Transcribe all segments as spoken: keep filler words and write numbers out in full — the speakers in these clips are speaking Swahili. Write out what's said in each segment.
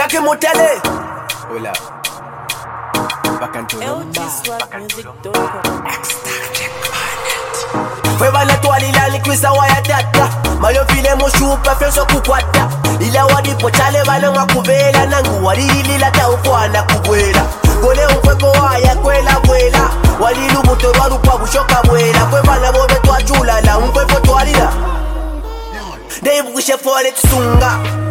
Black Motele. Hola. Bacanto. Fue bala toali la likwisa waya tata. Mayo file mo shupa fenso kukwata. Ila wadi pochale bala ngakuvela. Nangu wadi lila ta ukwana kubwela. Gole umfweko waya kwela kwela. Wali lubuto waru kwa bushoka mwela. Fue bala bobe toa chula la umfweko toali la. Dave wishe fole tsunga.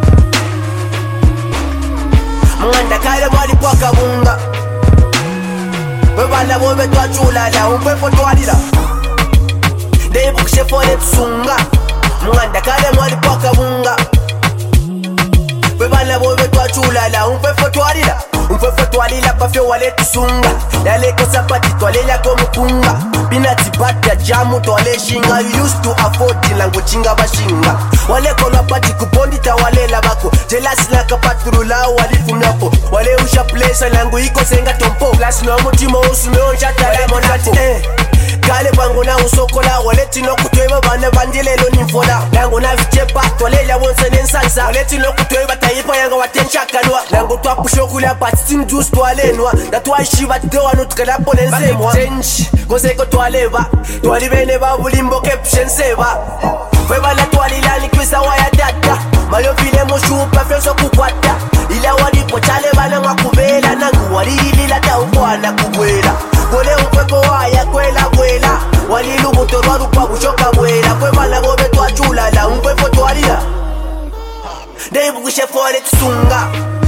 Mwanda kale mwali kwa kabunga. Fue bala bobe toa chula la umfweko toali la. Dave wishe fole tsunga. Mwanda kale mwali kwa kabunga. Fue bala bobe toa chula la umfweko toali la. Umfweko toali la pa fyo wale tsunga. Yale kosa pati toale la komupunga. Binati bata jamu toale shinga. You used to afford lango chinga bashinga. Wale kono pati kupondi ta wale labako. Jealous la kapaturu la wali fumiapo. Wale usha place lango iko senga tompo. Plus no mutimo usume onja tala monati eh. Kale bango na usokola. Wale tino kutweba bane bandile lo ninfola. Lango na vichepa toale la wonse nensansa. Wale tino kutweba taipa yanga watencha kanwa. Lango twa pushokula pati tin juice toale noa. Na twa shiva tewa nutkala ponense mwa. Change koseko toale ba. Toali bene ba bulimbo kepshen seba. Fue bala toali la likwisa waya tata. Mayo file mo shupa fenso kukwata. Ila wadi pochale bala ngakuvela. Nangu wadi lila ta ukwana kubwela. Gole umfweko waya kwela kwela. Wali lubuto waru kwa bushoka mwela. Fue bala bobe toa chula la umfweko toali la. Dave wishe fole tsunga.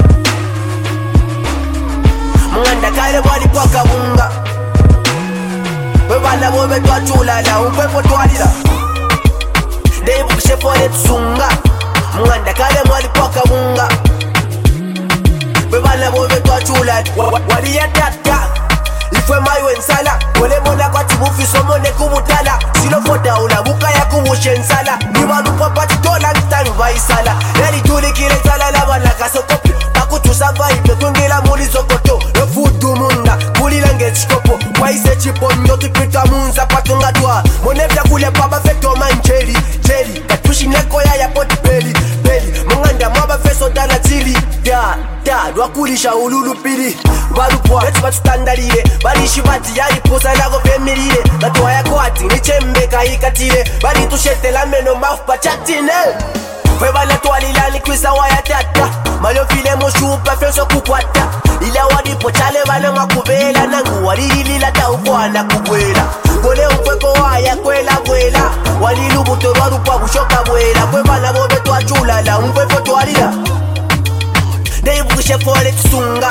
Mwanda kale mwali kwa kabunga. Fue bala bobe toa chula la umfweko toali la. Dave wishe fole tsunga. Mwanda kale mwali kwa kabunga. Fue bala bobe toa chula. Wali ya tata. Ifwe mayo ensala. Wole mona kwa tibufi somone kubutala. Silo fota ula buka ya kubushe ensala. Niwa lupa pati tola mtanu vaisala. Nani tuli kile sala la wana kasokopi. Pakutusa vaipe kwengela muli sokoto. Refudu munda kulila ngechikopo. Waise chipo nyotu pita munza patunga dwa. Monevya kule baba feto manjeli jeli. Katushi neko ya ya poti peli peli. Munganda mwaba feso dana chili. Da da dwakulisha ululu pili. Barupwa wetu batu standarire. Barishi bati yari posa lago femirire. Gatuwa ya kwati ni chembe kaikatire. Bari tushete la meno mafu pachatine. Fue bala toali la likwisa waya tata. Mayo file mo shupa fenso kukwata. Ila wadi pochale bala ngakuvela. Nangu wadi lila ta ukwana kubwela. Gole umfweko waya kwela kwela. Wali lubuto waru kwa bushoka mwela. Fue bala bobe toa chula la umfweko toali la. Dave wishe fole tsunga.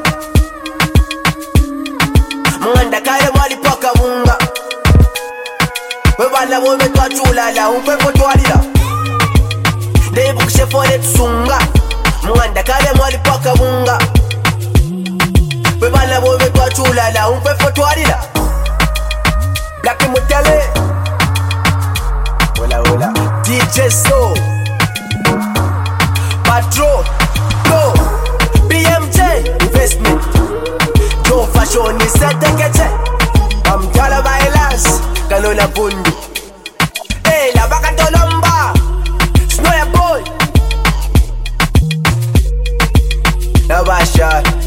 Mwanda kale mwali kwa kabunga. Fue bala bobe toa chula la umfweko toali la. Dave wishe fole tsunga. Mwanda kale mwali kwa kabunga. Fue bala bobe toa chula la umfweko toali la. Black Motele. Hola hola. D J So Patro Go B M J Investment Joe Fashion ni sete keche Amtala Bailas Kanola Bundu. Hey la vaca tolomba Snoya Boy La Basha